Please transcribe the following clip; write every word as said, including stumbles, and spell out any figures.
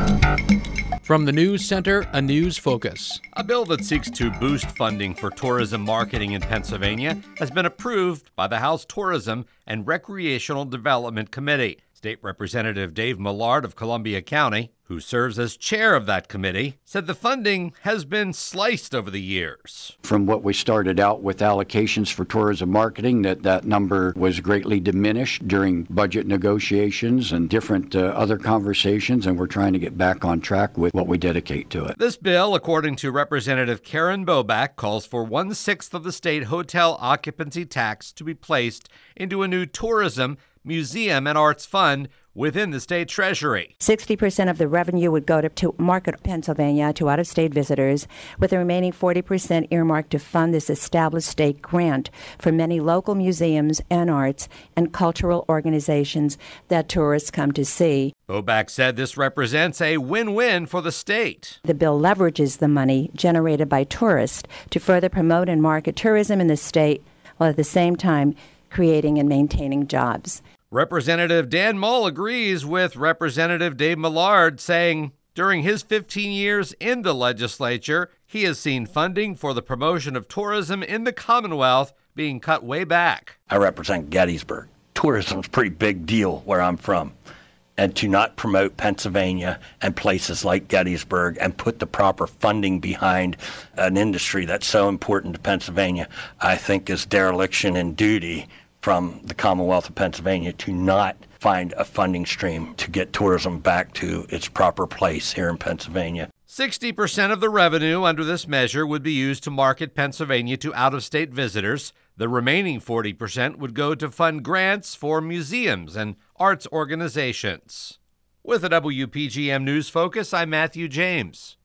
From the News Center, a news focus. A bill that seeks to boost funding for tourism marketing in Pennsylvania has been approved by the House Tourism and Recreational Development Committee. State Representative Dave Millard of Columbia County, who serves as chair of that committee, said the funding has been sliced over the years. From what we started out with allocations for tourism marketing, that that number was greatly diminished during budget negotiations and different uh, other conversations, and we're trying to get back on track with what we dedicate to it. This bill, according to Representative Karen Boback, calls for one-sixth of the state hotel occupancy tax to be placed into a new tourism, museum, and arts fund within the state treasury. sixty percent of the revenue would go to, to market Pennsylvania to out-of-state visitors, with the remaining forty percent earmarked to fund this established state grant for many local museums and arts and cultural organizations that tourists come to see. Boback said this represents a win-win for the state. The bill leverages the money generated by tourists to further promote and market tourism in the state, while at the same time creating and maintaining jobs. Representative Dan Mull agrees with Representative Dave Millard, saying during his fifteen years in the legislature, he has seen funding for the promotion of tourism in the Commonwealth being cut way back. I represent Gettysburg. Tourism's a pretty big deal where I'm from. And to not promote Pennsylvania and places like Gettysburg and put the proper funding behind an industry that's so important to Pennsylvania, I think is dereliction in duty from the Commonwealth of Pennsylvania to not find a funding stream to get tourism back to its proper place here in Pennsylvania. sixty percent of the revenue under this measure would be used to market Pennsylvania to out-of-state visitors. The remaining forty percent would go to fund grants for museums and arts organizations. With a W P G M News Focus, I'm Matthew James.